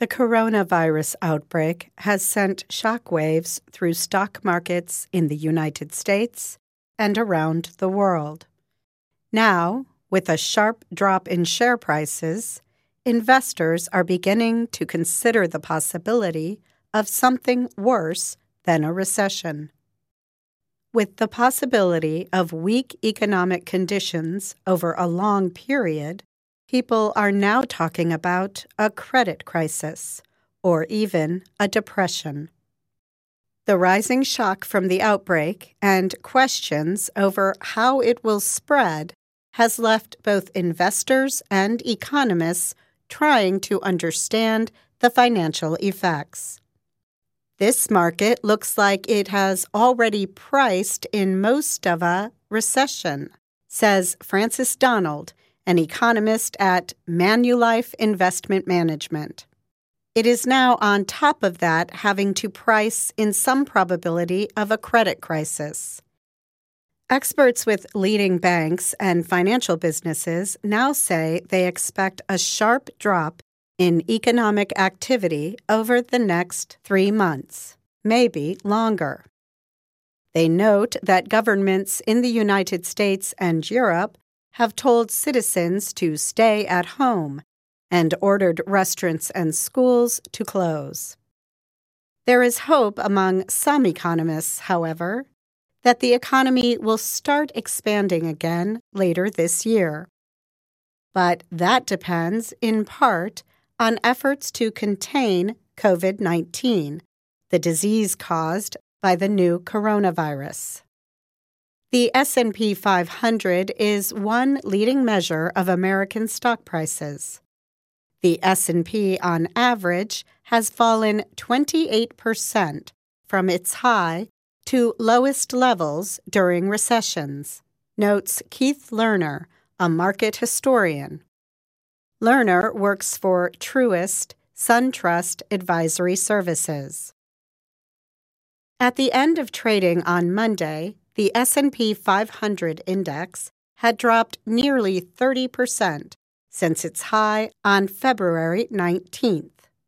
The coronavirus outbreak has sent shockwaves through stock markets in the United States and around the world. Now, with a sharp drop in share prices, investors are beginning to consider the possibility of something worse than a recession. With the possibility of weak economic conditions over a long period, people are now talking about a credit crisis, or even a depression. The rising shock from the outbreak and questions over how it will spread has left both investors and economists trying to understand the financial effects. This market looks like it has already priced in most of a recession, says Francis Donald, an economist at Manulife Investment Management. It is now on top of that having to price in some probability of a credit crisis. Experts with leading banks and financial businesses now say they expect a sharp drop in economic activity over the next 3 months, maybe longer. They note that governments in the United States and Europe have told citizens to stay at home and ordered restaurants and schools to close. There is hope among some economists, however, that the economy will start expanding again later this year. But that depends, in part, on efforts to contain COVID-19, the disease caused by the new coronavirus. The S&P 500 is one leading measure of American stock prices. The S&P, on average, has fallen 28% from its high to lowest levels during recessions, notes Keith Lerner, a market historian. Lerner works for Truist SunTrust Advisory Services. At the end of trading on Monday, the S&P 500 index had dropped nearly 30% since its high on February 19th.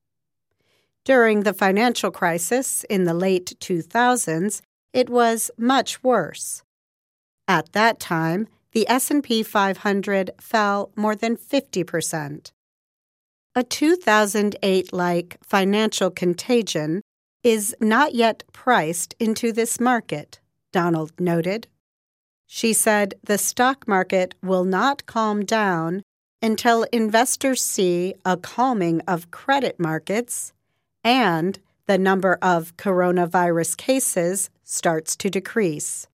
During the financial crisis in the late 2000s, it was much worse. At that time, the S&P 500 fell more than 50%. A 2008-like financial contagion is not yet priced into this market, Donald noted. She said the stock market will not calm down until investors see a calming of credit markets and the number of coronavirus cases starts to decrease.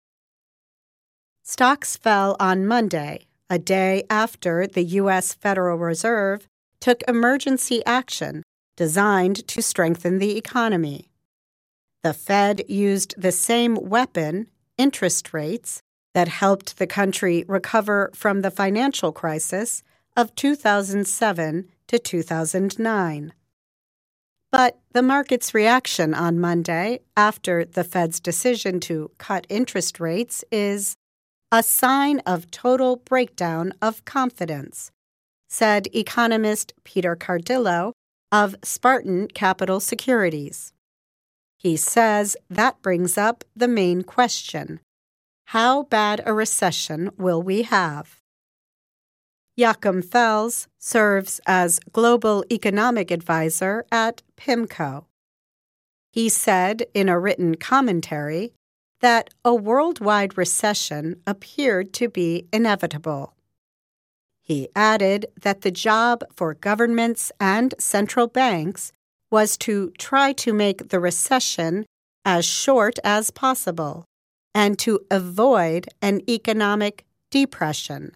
Stocks fell on Monday, a day after the U.S. Federal Reserve took emergency action designed to strengthen the economy. The Fed used the same weapon, interest rates, that helped the country recover from the financial crisis of 2007 to 2009. But the market's reaction on Monday after the Fed's decision to cut interest rates is a sign of total breakdown of confidence, said economist Peter Cardillo of Spartan Capital Securities. He says that brings up the main question: how bad a recession will we have? Joachim Fels serves as Global Economic Advisor at PIMCO. He said in a written commentary that a worldwide recession appeared to be inevitable. He added that the job for governments and central banks was to try to make the recession as short as possible and to avoid an economic depression.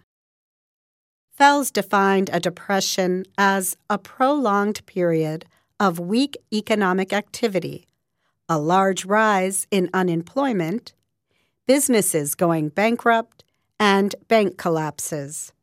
Fels defined a depression as a prolonged period of weak economic activity, a large rise in unemployment, businesses going bankrupt, and bank collapses.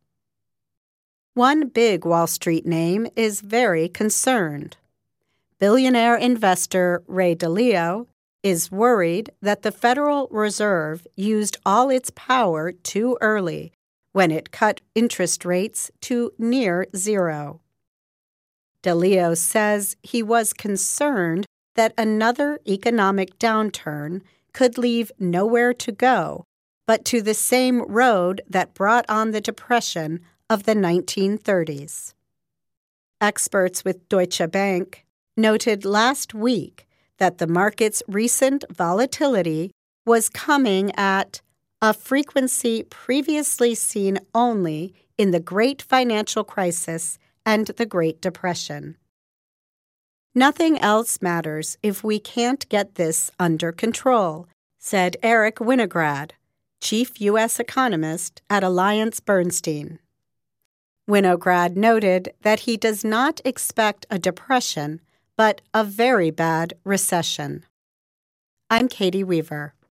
One big Wall Street name is very concerned. Billionaire investor Ray Dalio is worried that the Federal Reserve used all its power too early when it cut interest rates to near zero. DeLeo says he was concerned that another economic downturn could leave nowhere to go but to the same road that brought on the Depression of the 1930s. Experts with Deutsche Bank noted last week that the market's recent volatility was coming at a frequency previously seen only in the Great Financial Crisis and the Great Depression. Nothing else matters if we can't get this under control, said Eric Winograd, chief U.S. economist at AllianceBernstein. Winograd noted that he does not expect a depression, but a very bad recession. I'm Katie Weaver.